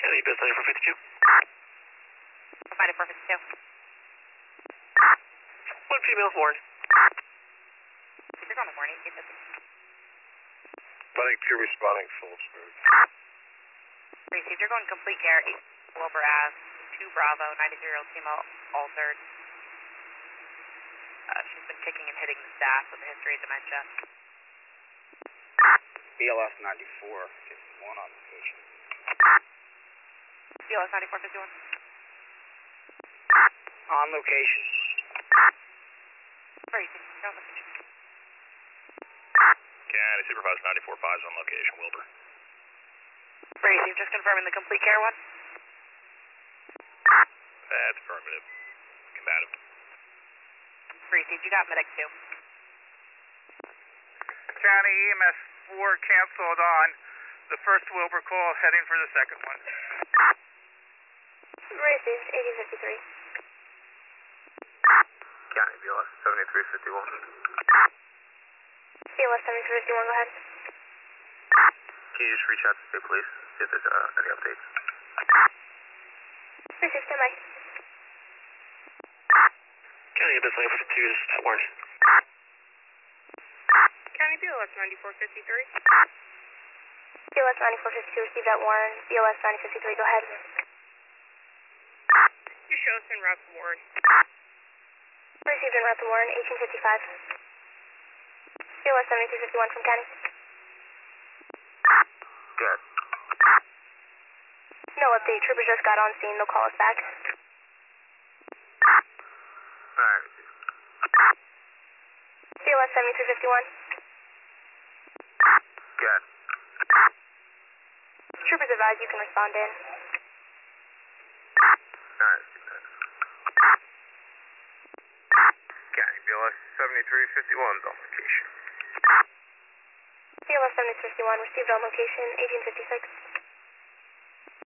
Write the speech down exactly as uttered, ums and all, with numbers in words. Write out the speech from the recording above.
County Biz ninety-four fifty-two. ninety-four fifty-two. One female Warren. You're on the morning, eight fifty. Running two responding full smooth. Received, you're going complete care, eight Wilbur Ave, two Bravo, ninety-three-year-old female, altered. Uh, she's been kicking and hitting the staff with a history of dementia. B L S ninety-four fifty-one on location. B L S ninety-four fifty-one. On location. Received, you're on location. County Supervisor ninety-four five is on location, Wilbur. Received, just confirming the complete care one. That's affirmative. Combative. Received, you got medic two. County E M S four canceled on the first Wilbur call, heading for the second one. Received, eighteen fifty-three. County B L S seventy-three fifty-one. B L S seventy-three fifty-one, go ahead. Can you just reach out to state police, see if there's uh, any updates? Received, stand by. County Biz ninety-four fifty-two is at Warren. County B L S ninety-four fifty-three. B L S ninety-four fifty-two received at Warren. B L S ninety fifty-three, go ahead. You show us in route to Warren. Received en route to Warren, eighteen fifty-five. B L S seventy-three fifty-one from County. Good. No update, troopers just got on scene, they'll call us back. Alright. B L S seventy-three fifty-one. Good. Troopers advise you can respond in. Alright. County B L S seventy-three fifty-one is on location. B L S seventy-three fifty-one received on location, eighteen fifty-six.